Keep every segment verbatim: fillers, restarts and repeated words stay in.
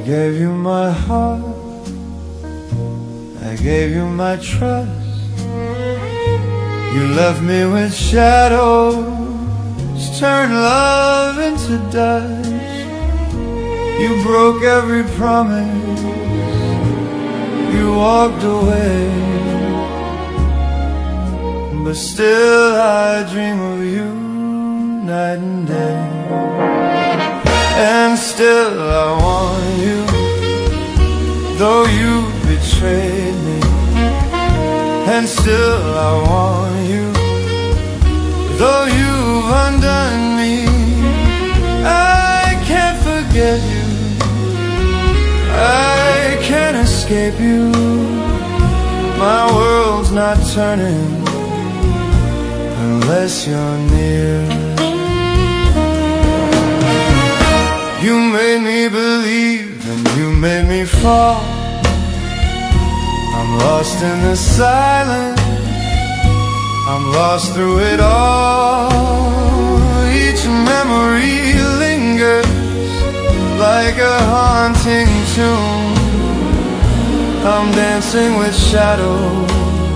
gave you my heart, I gave you my trust. You left me with shadows, turned love into dust. You broke every promise, you walked away, but still I dream of you night and day. And still I want you, though you betrayed me. And still I want you, though you've undone me. I can't forget you, I can't escape you. My world's not turning unless you're near. You made me believe and you made me fall. I'm lost in the silence, I'm lost through it all. Each memory lingers like a haunting tune. I'm dancing with shadows,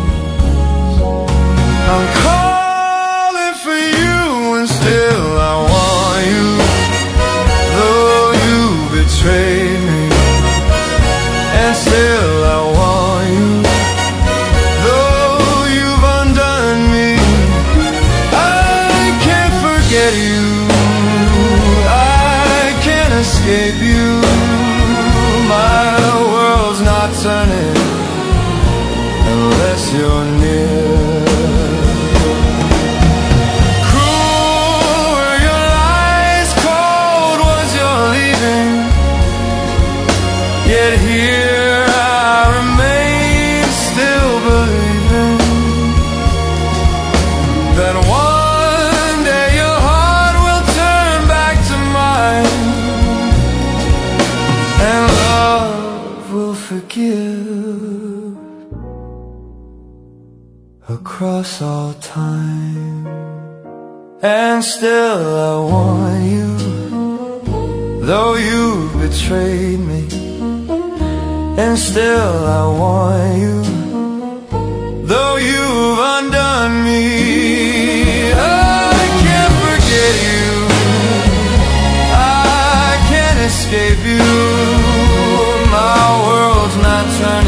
I'm calling for you, and still I want you, though you betrayed me. And still I want you, though you've undone me. I can't forget you, I can't escape you. My world's not turning unless you're near. Cruel were your lies, cold was your leaving. Yet here I remain, still believing that one day your heart will turn back to mine, and love will forgive across all time. And still I want you, though you betrayed me. And still I want you, though you've undone me. I can't forget you, I can't escape you. My world's not turning